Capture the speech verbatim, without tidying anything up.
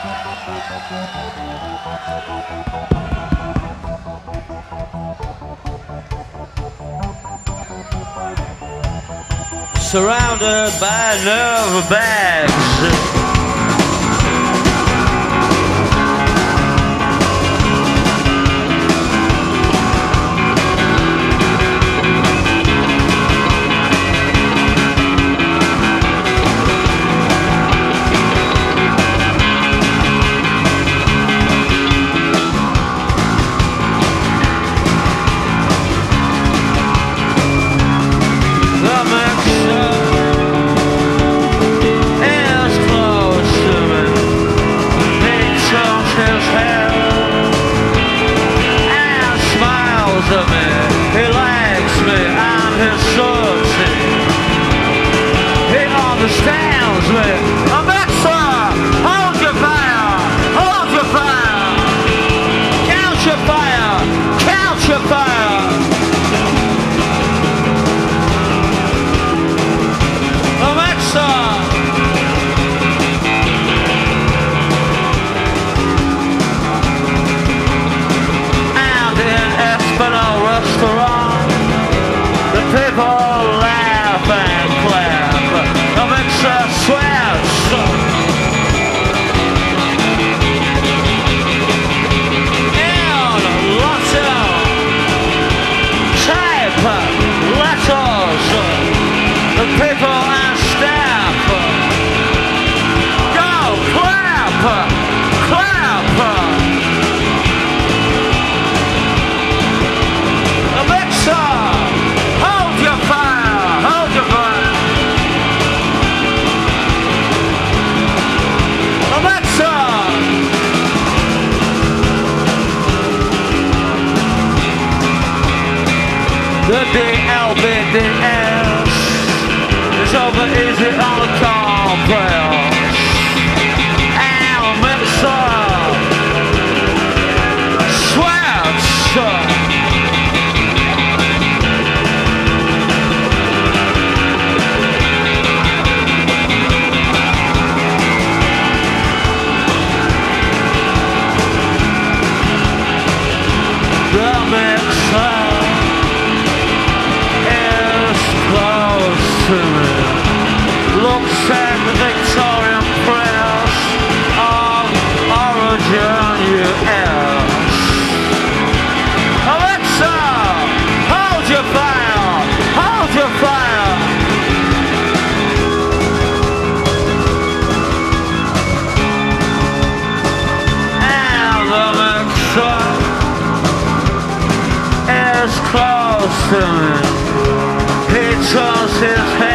Surrounded by nerve bags. He likes me, I'm his subject. He understands me. Alexa, hold your fire, hold your fire. Count your fire, count your fire. Alexa. And in Espinal restaurant, the people laugh and clap. Alexa sweats. And lots of type letters. The people and staff. Go clap, clap. Alexa, hold your fire, hold your fire. Alexa. The D L B D S is over easy on the compress. Alexa sweats. The mixer is close to me. Looks at the Victorian press of origin U S. Alexa, hold your fire, hold your fire. And the mixer is close to me. He turns his head.